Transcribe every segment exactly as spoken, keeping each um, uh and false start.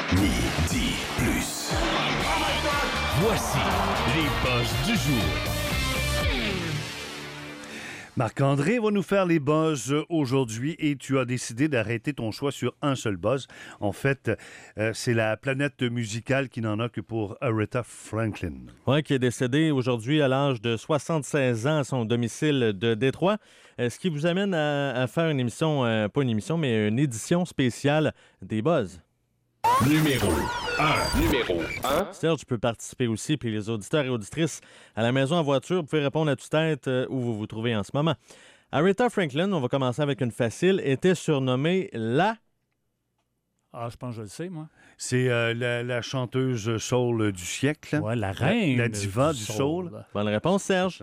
Midi plus. Voici les buzz du jour. Marc-André va nous faire les buzz aujourd'hui et tu as décidé d'arrêter ton choix sur un seul buzz. En fait, euh, c'est la planète musicale qui n'en a que pour Aretha Franklin. Oui, qui est décédée aujourd'hui à l'âge de soixante-seize ans à son domicile de Détroit. Euh, ce qui vous amène à, à faire une émission, euh, pas une émission, mais une édition spéciale des buzz. Numéro un. Numéro un. Serge peut participer aussi, puis les auditeurs et auditrices à la maison en voiture, vous pouvez répondre à tue-tête euh, où vous vous trouvez en ce moment. Aretha Franklin, on va commencer avec une facile, était surnommée la... Ah, je pense que je le sais, moi. C'est euh, la, la chanteuse soul du siècle. Ouais, la reine. La, la diva du, du soul. soul. Bonne réponse, Serge.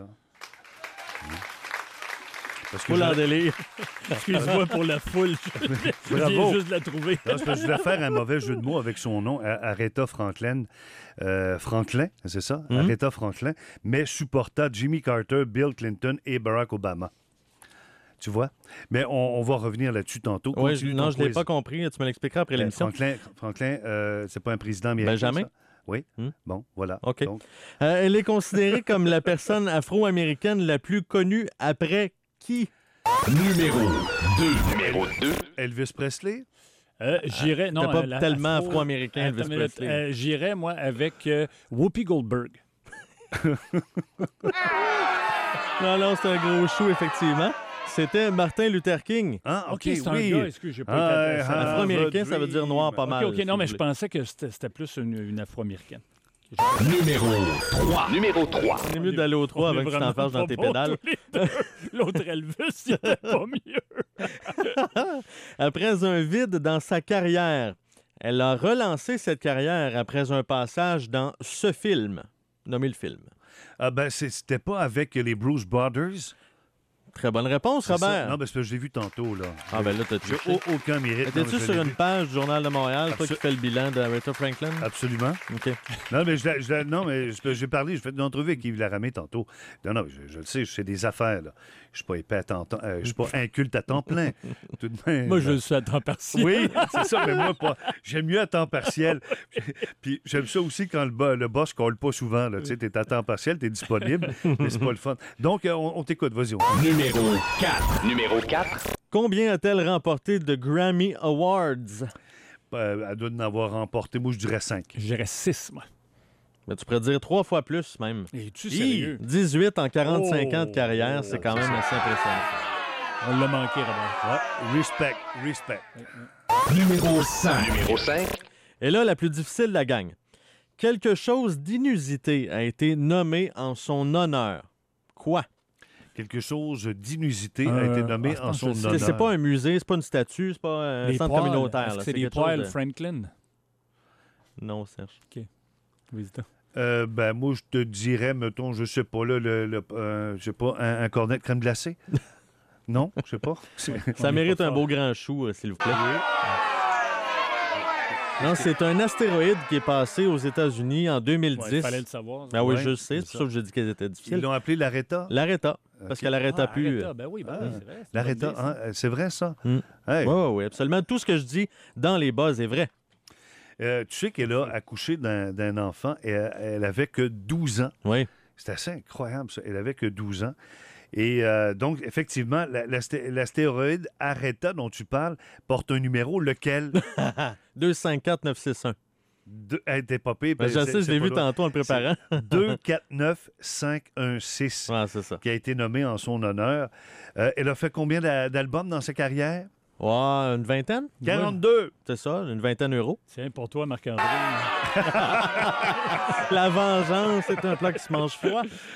Parce que Foule en je... délire. Excuse-moi pour la foule. Je viens Bravo. juste de la trouver. Non, c'est parce que je voulais faire un mauvais jeu de mots avec son nom, Aretha Franklin. Euh, Franklin, c'est ça? Mm-hmm. Aretha Franklin, mais supporta Jimmy Carter, Bill Clinton et Barack Obama. Tu vois? Mais on, on va revenir là-dessus tantôt. Oui, Continue non, ton je ne l'ai quiz. pas compris. Tu me l'expliqueras après Ben, l'émission. Franklin, Franklin euh, c'est pas un président américain. Benjamin? Ça? Oui. Hmm. Bon, voilà. OK. Donc, Euh, elle est considérée comme la personne afro-américaine la plus connue après qui? Numéro deux. Numéro deux. Elvis Presley? Euh, j'irais, non, T'es pas euh, la- tellement afro- afro-américain, Attends Elvis une minute. Presley. Euh, j'irais, moi, avec euh, Whoopi Goldberg. Non, non, c'est un gros chou, effectivement. C'était Martin Luther King. Ah, OK, OK, c'est oui. un gars, excuse, j'ai pas Ah, été intéressant. ah, Afro-américain, votre ça veut dire dream. noir pas mal. OK, OK, si non, vous mais je voulez. pensais que c'était, c'était plus une, une afro-américaine. Numéro trois. Numéro trois. C'est mieux d'aller au trois On est avant que tu vraiment t'enfarges dans pas tes bons pédales. tous les deux. L'autre Elvis, il était pas mieux. Après un vide dans sa carrière, elle a relancé cette carrière après un passage dans ce film. Nommez le film. Ah, ben, c'est- c'était pas avec les Bruce Brothers? Très bonne réponse, C'est ça? Robert. Non, ben, c'est parce que je l'ai vu tantôt, là. Ah ben là, t'as J'ai triché. au- aucun mérite. Non, Étais-tu mais je sur l'ai une vu. page du Journal de Montréal, toi Absol- qui fais le bilan d'Aretha Franklin? Absolument. OK. Non, mais je, l'ai- je l'ai- non, mais je- j'ai parlé, j'ai fait une entrevue avec Yves Laramé tantôt. Non, non, je, je le sais, je fais des affaires, là. Je suis pas épais à temps, temps- euh, je suis pas inculte à temps plein. Tout de même. Moi, je le suis à temps partiel. Oui, c'est ça, mais moi, pas. J'aime mieux à temps partiel. Puis j'aime ça aussi quand le, bo- le boss colle pas souvent. Tu sais, t'es à temps partiel, t'es disponible, mais c'est pas le fun. Donc, euh, on, on t'écoute, vas-y. on- Numéro quatre. Numéro quatre. Combien a-t-elle remporté de Grammy Awards? Euh, elle doit en avoir remporté, moi, je dirais cinq. Je dirais six, moi. Ben, tu pourrais dire trois fois plus, même. Es-tu Hi! sérieux? dix-huit en quarante-cinq Oh! ans de carrière, c'est quand même assez impressionnant. On l'a manqué, Robert. Ouais, respect, respect. Numéro cinq. Numéro cinq. Et là, la plus difficile de la gang. Quelque chose d'inusité a été nommé en son honneur. Quoi? Quelque chose d'inusité a Euh, été nommé ah, je en pense son que c'est- honneur. C'est pas un musée, c'est pas une statue, c'est pas un Les centre poils. communautaire. Est-ce là. que c'est des quelque chose poils de- Franklin? Non, Serge. Vas-y, Euh, ben, moi, je te dirais, mettons, je sais pas, là, le, le- euh, je sais pas, un, un cornet de crème glacée? Non, je sais pas. C'est- Ça On est mérite pas un fort. beau grand chou, euh, s'il vous plaît. Non, c'est un astéroïde qui est passé aux États-Unis en deux mille dix. Il fallait le savoir. Ben oui, Ouais, je le sais, c'est c'est pour ça. ça que j'ai dit qu'elles étaient Ils difficiles. l'ont appelé l'Aretha? L'Aretha, parce Ok. qu'elle n'arrêta Ah, plus. Aretha, ben oui, ben Ah, oui, c'est vrai. c'est L'Aretha, une bonne idée, ça. hein, c'est vrai, ça? Mm. Hey, Oui, oui, oui, absolument. Tout ce que je dis dans les buzz est vrai. euh, tu sais qu'elle a accouché d'un d'un enfant et elle, elle avait que douze ans. Oui. C'est assez incroyable, ça. Elle avait que douze ans. Et euh, donc, effectivement, la- l'asté- l'astéroïde Aretha dont tu parles porte un numéro, lequel deux cinq quatre neuf six un. de, elle était pas pire, Ben, ben, je c'est- sais, je c'est l'ai pas vu loin. tantôt en le préparant. deux quatre neuf cinq un six Ouais, c'est ça. qui a été nommé en son honneur. Euh, elle a fait combien d'a- d'albums dans sa carrière? Ouais, une vingtaine? quarante-deux! C'est ça, une vingtaine d'euros. Tiens, pour toi, Marc-André. La vengeance, c'est un plat qui se mange froid.